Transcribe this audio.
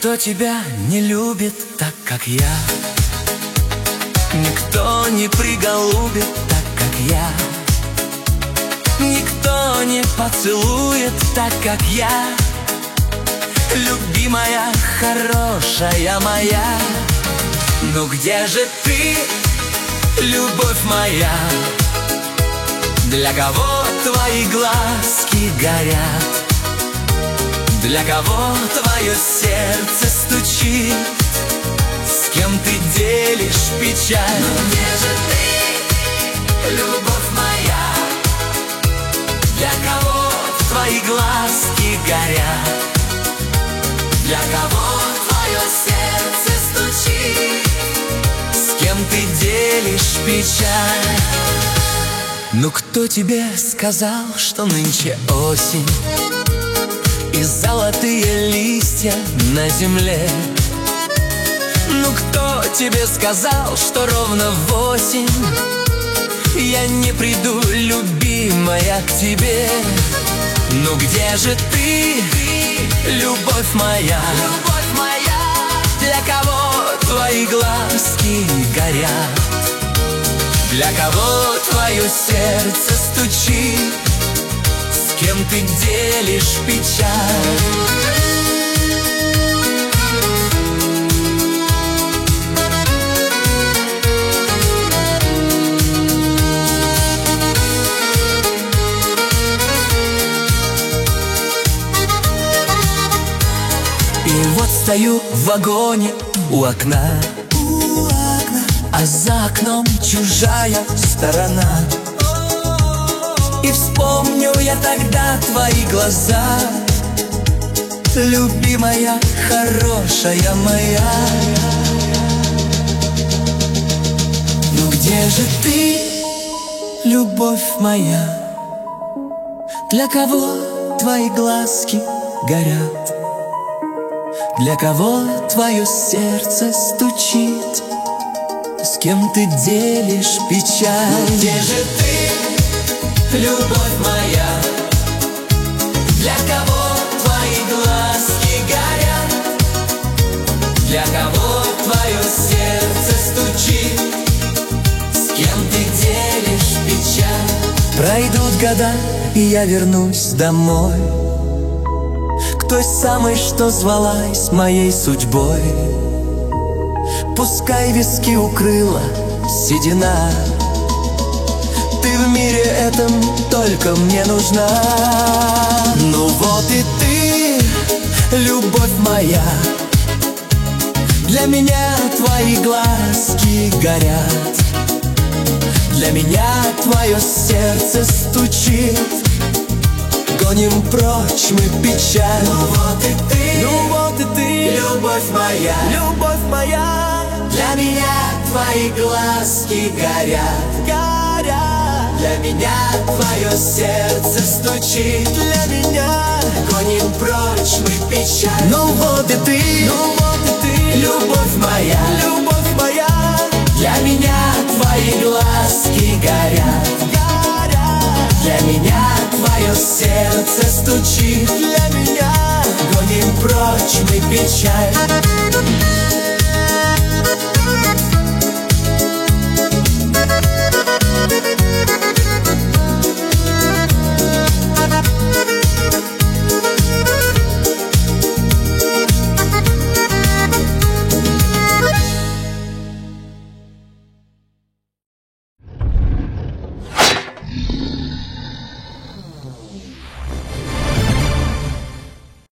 Никто тебя не любит так, как я. Никто не приголубит так, как я. Никто не поцелует так, как я. Любимая, хорошая моя. Ну где же ты, любовь моя? Для кого твои глазки горят? Для кого твое сердце стучит? С кем ты делишь печаль? Ну где же ты, любовь моя? Для кого твои глазки горят? Для кого твое сердце стучит? С кем ты делишь печаль? Ну кто тебе сказал, что нынче осень и золотые листья на земле? Ну кто тебе сказал, что ровно в осень я не приду, любимая, к тебе? Ну где же ты, любовь моя? Любовь моя, для кого твои глазки горят? Для кого твое сердце стучит? С кем ты делишь печаль? И вот стою в вагоне у окна, а за окном чужая сторона. И вспомню я тогда твои глаза, любимая, хорошая моя. Ну где же ты, любовь моя? Для кого твои глазки горят? Для кого твое сердце стучит? С кем ты делишь печаль? Ну где же ты, любовь моя? Для кого твои глазки горят? Для кого твое сердце стучит? С кем ты делишь печаль? Пройдут года, и я вернусь домой, к той самой, что звалась моей судьбой. Пускай виски укрыла седина, ты в мире этом только мне нужна. Ну вот и ты, любовь моя, для меня твои глазки горят. Для меня твое сердце стучит, гоним прочь мы печаль. Ну вот и ты, любовь моя, любовь моя. Для меня твои глазки горят, горят. Для меня твое сердце стучит, для меня гоним прочь мы печаль. Ну вот и ты, любовь моя, любовь моя. Для меня твои глазки горят, горят. Для меня твое сердце стучит, для меня гоним прочь мы печаль.